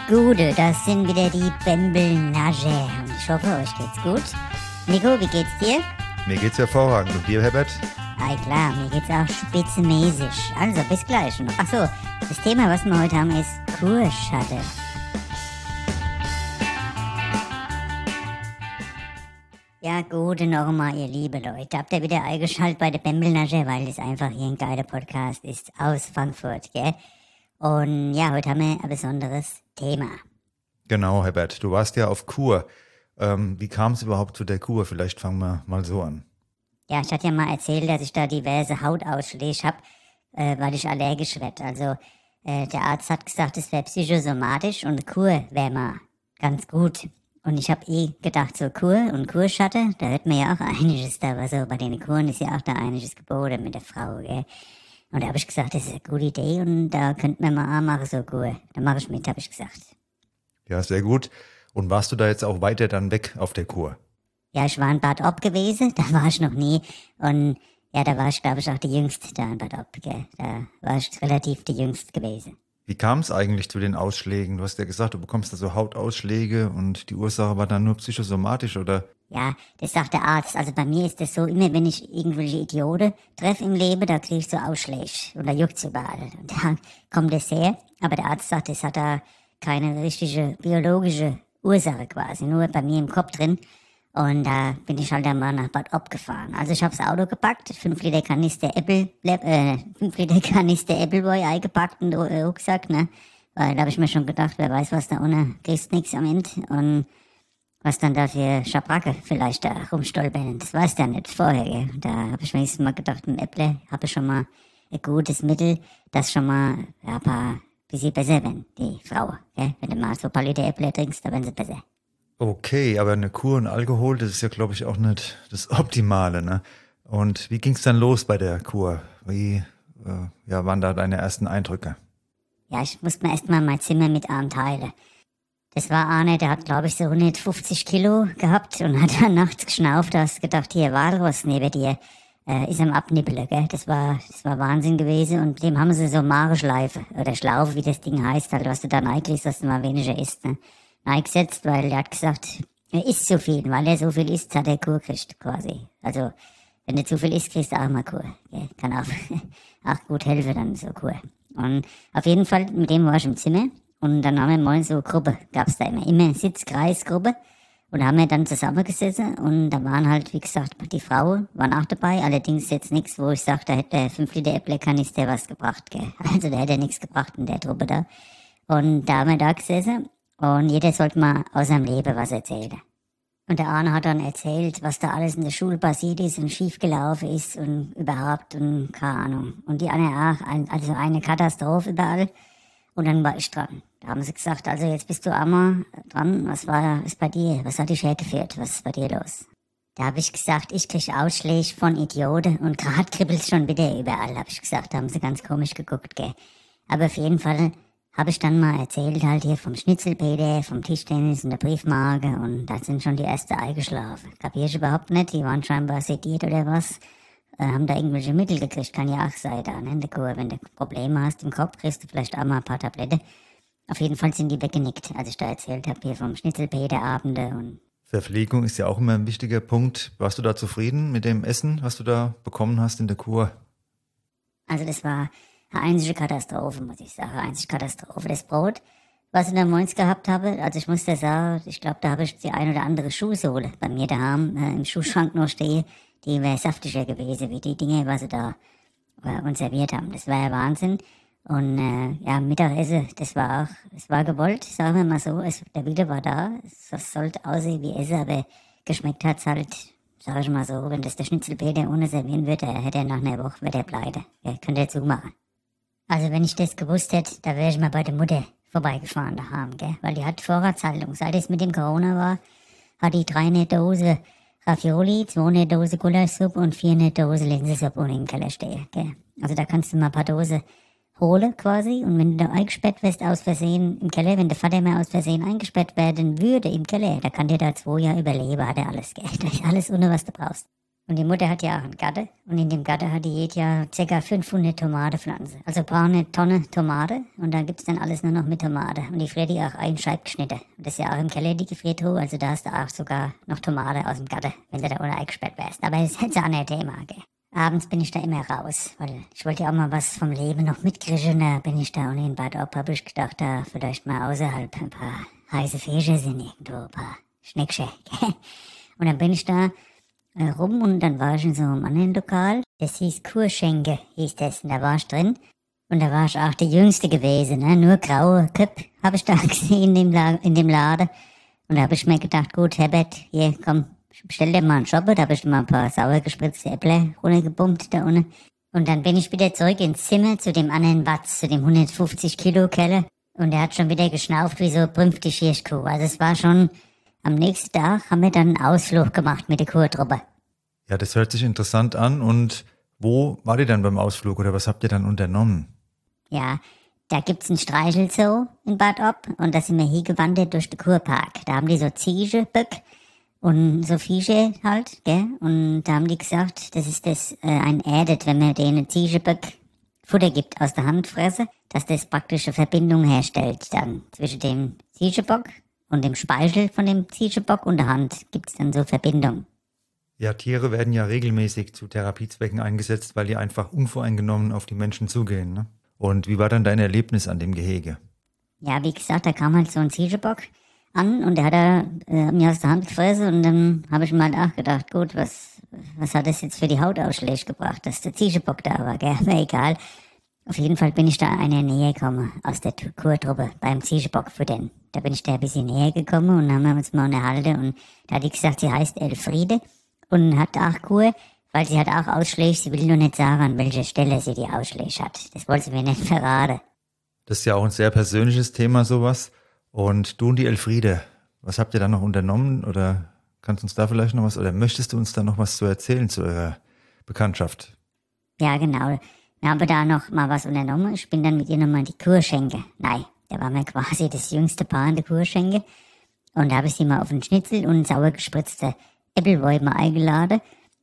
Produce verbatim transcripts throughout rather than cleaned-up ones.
Gude, das sind wieder die Bembel-Nage. Und ich hoffe, euch geht's gut. Nico, wie geht's dir? Mir geht's hervorragend. Und dir, Herbert? Ah, klar, mir geht's auch spitzenmäßig. Also, bis gleich. Achso, das Thema, was wir heute haben, ist Kurschatte. Ja, gute nochmal, ihr liebe Leute. Habt ihr wieder eingeschaltet bei der Bembel-Nage, weil das einfach hier ein geiler Podcast ist aus Frankfurt, gell? Und ja, heute haben wir ein besonderes Thema. Genau, Herbert. Du warst ja auf Kur. Ähm, wie kam es überhaupt zu der Kur? Vielleicht fangen wir mal so an. Ja, ich hatte ja mal erzählt, dass ich da diverse Hautausschläge habe, äh, weil ich allergisch werde. Also äh, der Arzt hat gesagt, es wäre psychosomatisch und eine Kur wäre mal ganz gut. Und ich habe eh gedacht, so Kur und Kurschatte, da hört man ja auch einiges da, aber so bei den Kuren ist ja auch da einiges geboten mit der Frau, gell. Und da habe ich gesagt, das ist eine gute Idee und da könnten wir mal machen, so Kur. Da mache ich mit, habe ich gesagt. Ja, sehr gut. Und warst du da jetzt auch weiter dann weg auf der Kur? Ja, ich war in Bad Ob gewesen, da war ich noch nie. Und ja, da war ich, glaube ich, auch die Jüngste da in Bad Ob, gell. Da war ich relativ die Jüngste gewesen. Wie kam es eigentlich zu den Ausschlägen? Du hast ja gesagt, du bekommst da so Hautausschläge und die Ursache war dann nur psychosomatisch, oder? Ja, das sagt der Arzt. Also bei mir ist das so, immer wenn ich irgendwelche Idioten treffe im Leben, da kriege ich so Ausschläge und da juckt's überall. Und da kommt das her. Aber der Arzt sagt, das hat da keine richtige biologische Ursache quasi, nur bei mir im Kopf drin. Und da bin ich halt einmal nach Bad Ob gefahren. Also ich habe das Auto gepackt, fünf Liter Kanister Apple, äh, fünf Liter Kanister Appleboy eingepackt und äh, Rucksack, ne? Weil da habe ich mir schon gedacht, wer weiß, was da ohne kriegst nix am Ende. Und was dann da für Schabracke vielleicht da rumstolpern, das weiß der nicht vorher, gell? Da habe ich mir jetzt mal gedacht, ein Apple habe ich schon mal ein gutes Mittel, das schon mal ja, ein paar bisschen besser werden, die Frau, gell? Wenn du mal so ein paar Liter Apple trinkst, dann werden sie besser. Okay, aber eine Kur und Alkohol, das ist ja, glaube ich, auch nicht das Optimale, ne? Und wie ging's dann los bei der Kur? Wie äh, ja, waren da deine ersten Eindrücke? Ja, ich musste mir erst mal mein Zimmer mit Arm teilen. Das war einer, der hat, glaube ich, so hundertfünfzig Kilo gehabt und hat dann nachts geschnauft, da hast gedacht, hier, Walross neben dir äh, ist am Abnippeln, gell? Das war, das war Wahnsinn gewesen und dem haben sie so Magenschleife oder Schlaufe, wie das Ding heißt, halt, was du da reinkriegst, dass du mal weniger isst, ne? Eingesetzt, weil er hat gesagt, er isst zu viel, weil er so viel isst, hat er Kur gekriegt, quasi. Also, wenn du zu viel isst, kriegst du auch mal Kur. Ja, kann auch, auch gut helfen, dann so Kur. Und auf jeden Fall, mit dem war ich im Zimmer und dann haben wir mal so Gruppe, gab's da immer, immer Sitzkreisgruppe und haben wir dann zusammengesessen und da waren halt, wie gesagt, die Frauen waren auch dabei, allerdings jetzt nichts, wo ich sage, da hätte fünf Liter Äpple-Kanister was gebracht, gell. Also da hätte er nichts gebracht in der Truppe da. Und da haben wir da gesessen. Und jeder sollte mal aus seinem Leben was erzählen. Und der Arne hat dann erzählt, was da alles in der Schule passiert ist und schiefgelaufen ist und überhaupt und keine Ahnung. Und die Anne auch, ein, also eine Katastrophe überall. Und dann war ich dran. Da haben sie gesagt, also jetzt bist du einmal dran, was war ist bei dir? Was hat dich hergeführt? Was ist bei dir los? Da habe ich gesagt, ich krieg Ausschläge von Idioten und gerade kribbelt's schon wieder überall, habe ich gesagt. Da haben sie ganz komisch geguckt, gell. Aber auf jeden Fall habe ich dann mal erzählt halt hier vom Schnitzelpeter, vom Tischtennis und der Briefmarke und da sind schon die ersten eingeschlafen. Kapier ich überhaupt nicht, die waren scheinbar sediert oder was, äh, haben da irgendwelche Mittel gekriegt, kann ja auch sein da, ne, in der Kur. Wenn du Probleme hast im Kopf, kriegst du vielleicht auch mal ein paar Tabletten. Auf jeden Fall sind die weggenickt, als ich da erzählt habe hier vom Schnitzelpeter-Abende und Verpflegung ist ja auch immer ein wichtiger Punkt. Warst du da zufrieden mit dem Essen, was du da bekommen hast in der Kur? Also das war eine einzige Katastrophe, muss ich sagen. Eine einzige Katastrophe. Das Brot, was ich in der Moins gehabt habe, also ich muss da sagen, ich glaube, da habe ich die ein oder andere Schuhsohle bei mir daheim äh, im Schuhschrank noch stehe, die wäre saftiger gewesen, wie die Dinge, was sie da äh, uns serviert haben. Das war ja Wahnsinn. Und äh, ja, Mittagessen, das war auch, es war gewollt, sagen wir mal so, es, der Wille war da, es sollte aussehen wie Essen, aber geschmeckt hat's halt, sag ich mal so, wenn das der Schnitzelpeter ohne servieren würde, hätte er nach einer Woche, wird er pleite. Ja, könnte er zumachen. Also wenn ich das gewusst hätte, da wäre ich mal bei der Mutter vorbeigefahren daheim, gell? Weil die hat Vorratshaltung. Seit es mit dem Corona war, hat die drei Dose Ravioli, zwei Dose Gulaschsuppe und vier Dose Linsensuppe unten im Keller stehen, gell? Also da kannst du mal ein paar Dosen holen quasi und wenn du da eingesperrt wirst aus Versehen im Keller, wenn der Vater mal aus Versehen eingesperrt werden würde im Keller, da kann der da zwei Jahre überleben, hat er alles, gell? Da ist alles ohne was du brauchst. Und die Mutter hat ja auch einen Garten. Und in dem Garten hat die jedes Jahr ca. fünfhundert Tomatenpflanzen. Also ein paar eine Tonne Tomate. Und da gibt's dann alles nur noch mit Tomate. Und die friert die auch ein Scheib geschnitten. Und das ist ja auch im Keller, die Gefriertruhe. Also da hast du auch sogar noch Tomate aus dem Garten, wenn du da unten eingesperrt wärst. Aber das ist jetzt auch nicht ein Thema, gell. Abends bin ich da immer raus, weil ich wollte ja auch mal was vom Leben noch mitkriegen. Da bin ich da unten in Bad Ob, hab ich gedacht, da vielleicht mal außerhalb ein paar heiße Fische sind irgendwo, ein paar Schneckchen, gell. Und dann bin ich da rum und dann war ich in so einem anderen Lokal. Das hieß Kurschenke, hieß das. Und da war ich drin. Und da war ich auch die Jüngste gewesen, ne? Nur graue Köpfe habe ich da gesehen in dem, La- in dem Laden. Und da habe ich mir gedacht, gut, Herbert, hier, komm, bestell dir mal einen Shopper. Da habe ich mal ein paar sauer gespritzte Äpfel runtergebummt da unten. Und dann bin ich wieder zurück ins Zimmer zu dem anderen Watz, zu dem hundertfünfzig Kilo Keller. Und der hat schon wieder geschnauft wie so brünfte Schirschkuh. Also es war schon... Am nächsten Tag haben wir dann einen Ausflug gemacht mit der Kurtruppe. Ja, das hört sich interessant an. Und wo war ihr dann beim Ausflug oder was habt ihr dann unternommen? Ja, da gibt's einen Streichelzoo in Bad Ob und da sind wir hingewandert durch den Kurpark. Da haben die so Ziege, Böck und so Viecher halt, gell? Und da haben die gesagt, das ist das äh, ein Erdet, wenn man denen Ziege, Böck Futter gibt aus der Handfresse, dass das praktisch eine Verbindung herstellt dann zwischen dem Ziegebock und dem Speichel von dem Ziegebock und der Hand gibt's dann so Verbindung. Ja, Tiere werden ja regelmäßig zu Therapiezwecken eingesetzt, weil die einfach unvoreingenommen auf die Menschen zugehen, ne? Und wie war dann dein Erlebnis an dem Gehege? Ja, wie gesagt, da kam halt so ein Ziegebock an und der hat er äh, mir aus der Hand gefressen und dann habe ich mir halt auch gedacht, gut, was, was hat das jetzt für die Hautausschläge gebracht, dass der Ziegebock da war, gell? Aber egal. Auf jeden Fall bin ich da einer näher gekommen aus der Kurtruppe beim Ziegebock für den. Da bin ich da ein bisschen näher gekommen und haben wir uns mal unterhalten und da hat die gesagt, sie heißt Elfriede und hat auch Kur, weil sie hat auch Ausschläge, sie will nur nicht sagen, an welcher Stelle sie die Ausschläge hat. Das wollte sie mir nicht verraten. Das ist ja auch ein sehr persönliches Thema, sowas. Und du und die Elfriede, was habt ihr da noch unternommen oder kannst du uns da vielleicht noch was oder möchtest du uns da noch was zu erzählen zu eurer Bekanntschaft? Ja, genau. Wir haben da noch mal was unternommen. Ich bin dann mit ihr nochmal in die Kurschenke. Nein, da waren wir quasi das jüngste Paar in der Kurschenke. Und da habe ich sie mal auf einen Schnitzel und sauer gespritzte Äppelwoi mal eingeladen.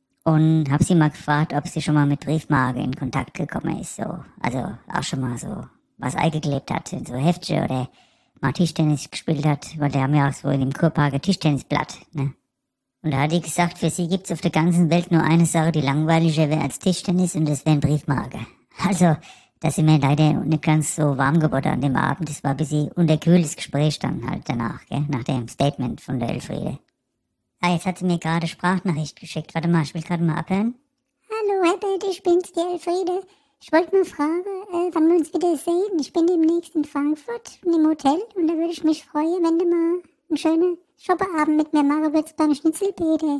Und habe sie mal gefragt, ob sie schon mal mit Briefmarke in Kontakt gekommen ist. So, also auch schon mal so was eingeklebt hat in so Heftchen oder mal Tischtennis gespielt hat. Weil die haben ja auch so in dem Kurpark ein Tischtennisblatt, ne? Und da hat die gesagt, für sie gibt's auf der ganzen Welt nur eine Sache, die langweiliger wäre als Tischtennis und das wären Briefmarke. Also, da sind wir leider nicht ganz so warm geworden an dem Abend. Das war ein bisschen unterkühltes Gespräch dann halt danach, gell, nach dem Statement von der Elfriede. Ah, jetzt hat sie mir gerade Sprachnachricht geschickt. Warte mal, ich will gerade mal abhören. Hallo Herbert, ich bin's, die Elfriede. Ich wollte mal fragen, äh, wann wir uns wieder sehen. Ich bin demnächst in Frankfurt im Hotel und da würde ich mich freuen, wenn du mal einen schönen Shopperabend mit mir machen würdest beim Schnitzelpeter.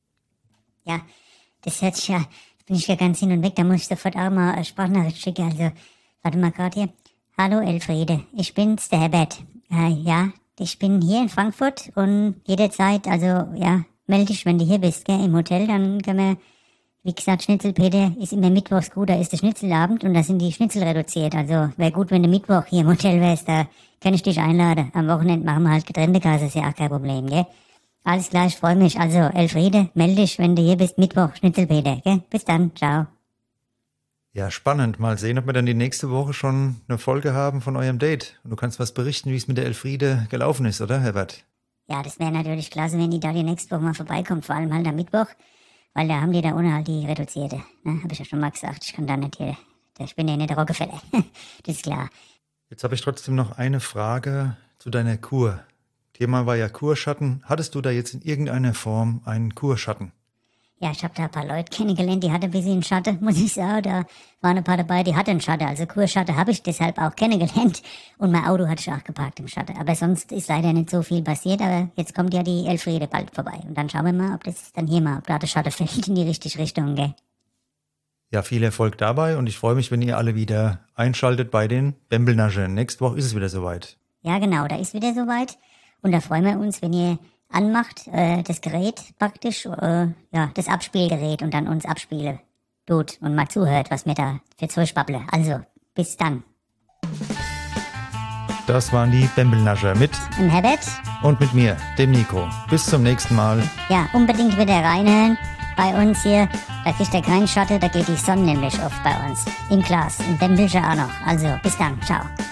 Ja, das hört sich ja, da bin ich ja ganz hin und weg, da muss ich sofort auch mal eine Sprachnachricht schicken. Also, warte mal gerade hier. Hallo Elfriede, ich bin's, der Herbert. Äh, ja, ich bin hier in Frankfurt und jederzeit, also ja, melde dich, wenn du hier bist, gell, im Hotel, dann können wir, wie gesagt, Schnitzelpeter ist immer mittwochs gut, da ist der Schnitzelabend und da sind die Schnitzel reduziert. Also wäre gut, wenn du Mittwoch hier im Hotel wärst, da kann ich dich einladen. Am Wochenende machen wir halt getrennte Kasse, ist ja auch kein Problem, gell? Alles klar, ich freue mich. Also, Elfriede, melde dich, wenn du hier bist, Mittwoch, Schnitzelpeter, gell? Bis dann, ciao. Ja, spannend. Mal sehen, ob wir dann die nächste Woche schon eine Folge haben von eurem Date. Und du kannst was berichten, wie es mit der Elfriede gelaufen ist, oder, Herbert? Ja, das wäre natürlich klasse, wenn die da die nächste Woche mal vorbeikommt, vor allem halt am Mittwoch, weil da haben die da ohne halt die reduzierte. Ne? Hab ich ja schon mal gesagt, ich kann da nicht hier, ich bin ja nicht der Rockefeller. Das ist klar. Jetzt habe ich trotzdem noch eine Frage zu deiner Kur. Thema war ja Kurschatten. Hattest du da jetzt in irgendeiner Form einen Kurschatten? Ja, ich habe da ein paar Leute kennengelernt, die hatten ein bisschen Schatten, muss ich sagen. Da waren ein paar dabei, die hatten Schatten. Also Kurschatten habe ich deshalb auch kennengelernt. Und mein Auto hatte ich auch geparkt im Schatten. Aber sonst ist leider nicht so viel passiert. Aber jetzt kommt ja die Elfriede bald vorbei. Und dann schauen wir mal, ob das dann hier mal, ob da der Schatten fällt in die richtige Richtung, gell? Ja, viel Erfolg dabei und ich freue mich, wenn ihr alle wieder einschaltet bei den Bembelnaschen. Nächste Woche ist es wieder soweit. Ja, genau, da ist wieder soweit. Und da freuen wir uns, wenn ihr anmacht, äh, das Gerät praktisch, äh, ja, das Abspielgerät und dann uns abspiele tut und mal zuhört, was mir da für Zeug babble. Also, bis dann. Das waren die Bembelnascher mit Und Herbert? und mit mir, dem Nico. Bis zum nächsten Mal. Ja, unbedingt wieder reinhören. bei uns hier, da kriegt er keinen Schatten, da geht die Sonne nämlich oft bei uns. Im Glas. Und den will ich auch noch. Also, bis dann. Ciao.